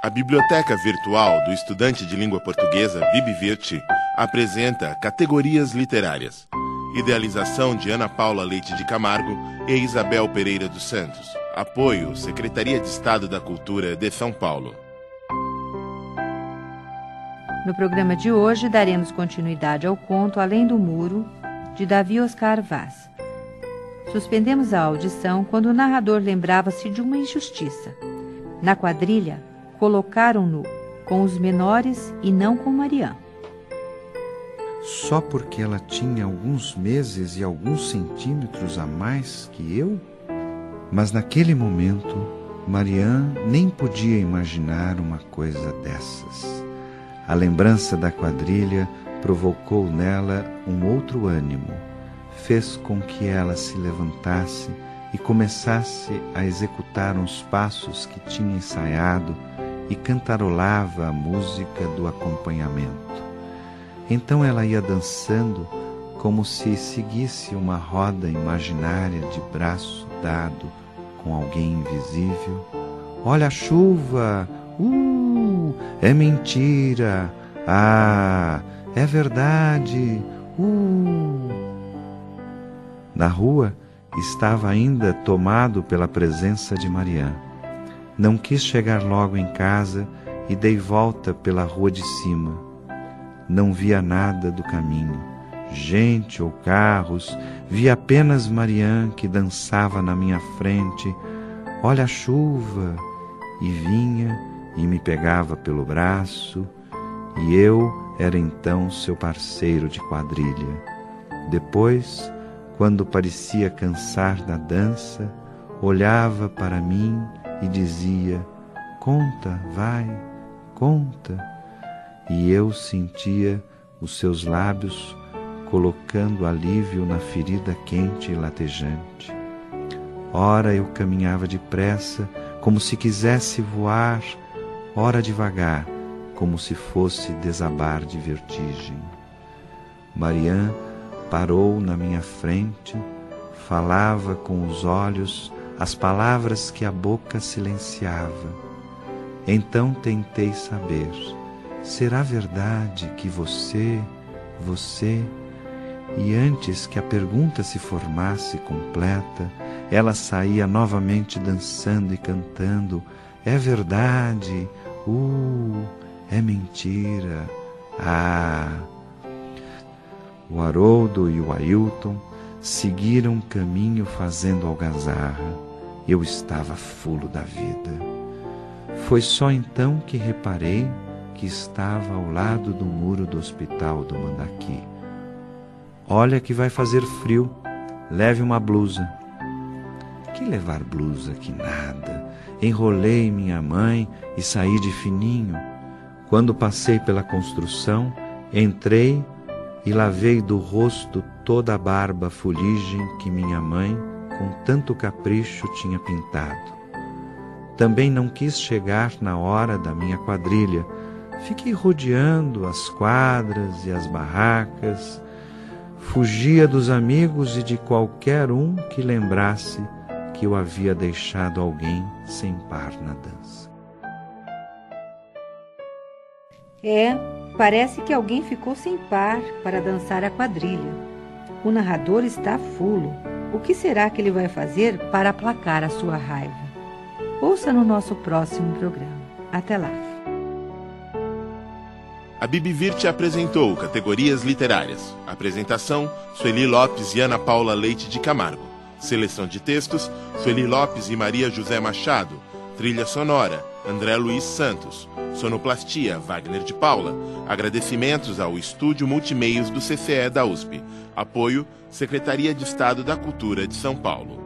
A Biblioteca Virtual do Estudante de Língua Portuguesa BibVirt apresenta Categorias Literárias. Idealização de Ana Paula Leite de Camargo e Isabel Pereira dos Santos. Apoio Secretaria de Estado da Cultura de São Paulo. No programa de hoje, daremos continuidade ao conto Além do Muro, de Davi Oscar Vaz. Suspendemos a audição quando o narrador lembrava-se de uma injustiça. Na quadrilha, colocaram-no com os menores e não com Marian. Só porque ela tinha alguns meses e alguns centímetros a mais que eu? Mas naquele momento, Marian nem podia imaginar uma coisa dessas. A lembrança da quadrilha provocou nela um outro ânimo, fez com que ela se levantasse e começasse a executar uns passos que tinha ensaiado e cantarolava a música do acompanhamento. Então ela ia dançando como se seguisse uma roda imaginária de braço dado com alguém invisível. Olha a chuva! É mentira! Ah, é verdade! Na rua estava ainda tomado pela presença de Marian. Não quis chegar logo em casa e dei volta pela rua de cima. Não via nada do caminho, gente ou carros, vi apenas Marian que dançava na minha frente. Olha a chuva! E vinha e me pegava pelo braço, e eu era então seu parceiro de quadrilha. Depois, quando parecia cansar da dança, olhava para mim e dizia: conta, vai, conta. E eu sentia os seus lábios colocando alívio na ferida quente e latejante. Ora eu caminhava depressa, como se quisesse voar, ora devagar, como se fosse desabar de vertigem. Marian parou na minha frente, falava com os olhos as palavras que a boca silenciava. Então tentei saber: será verdade que você... E antes que a pergunta se formasse completa, ela saía novamente dançando e cantando: é verdade, é mentira, O Haroldo e o Ailton seguiram caminho fazendo algazarra. Eu estava fulo da vida. Foi só então que reparei que estava ao lado do muro do hospital do Mandaki. Olha que vai fazer frio, leve uma blusa. Que levar blusa, que nada. Enrolei minha mãe e saí de fininho. Quando passei pela construção, entrei e lavei do rosto toda a barba fuligem que minha mãe, com tanto capricho, tinha pintado. Também não quis chegar na hora da minha quadrilha. Fiquei rodeando as quadras e as barracas, fugia dos amigos e de qualquer um que lembrasse que eu havia deixado alguém sem par na dança. Parece que alguém ficou sem par para dançar a quadrilha. O narrador está fulo. O que será que ele vai fazer para aplacar a sua raiva? Ouça no nosso próximo programa. Até lá. A BibVirt apresentou Categorias Literárias. Apresentação: Sueli Lopes e Ana Paula Leite de Camargo. Seleção de textos: Sueli Lopes e Maria José Machado. Trilha sonora: André Luiz Santos. Sonoplastia: Wagner de Paula. Agradecimentos ao Estúdio Multimeios do CCE da USP. Apoio: Secretaria de Estado da Cultura de São Paulo.